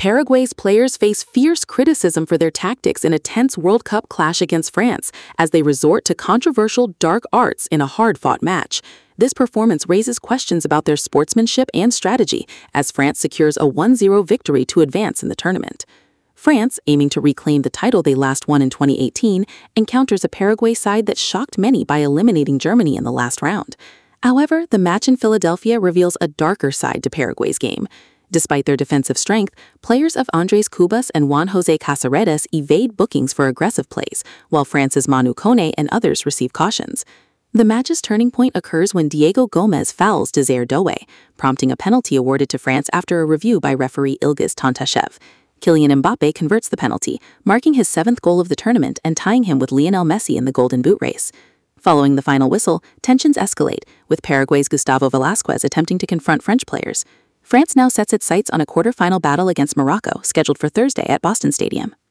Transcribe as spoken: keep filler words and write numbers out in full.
Paraguay's players face fierce criticism for their tactics in a tense World Cup clash against France as they resort to controversial dark arts in a hard-fought match. This performance raises questions about their sportsmanship and strategy as France secures a one zero victory to advance in the tournament. France, aiming to reclaim the title they last won in twenty eighteen, encounters a Paraguay side that shocked many by eliminating Germany in the last round. However, the match in Philadelphia reveals a darker side to Paraguay's game. Despite their defensive strength, players of Andres Cubas and Juan José Casaredes evade bookings for aggressive plays, while France's Manu Kone and others receive cautions. The match's turning point occurs when Diego Gomez fouls Desire Doué, prompting a penalty awarded to France after a review by referee Ilgiz Tantashev. Kylian Mbappe converts the penalty, marking his seventh goal of the tournament and tying him with Lionel Messi in the Golden Boot race. Following the final whistle, tensions escalate, with Paraguay's Gustavo Velasquez attempting to confront French players. France now sets its sights on a quarter-final battle against Morocco, scheduled for Thursday at Boston Stadium.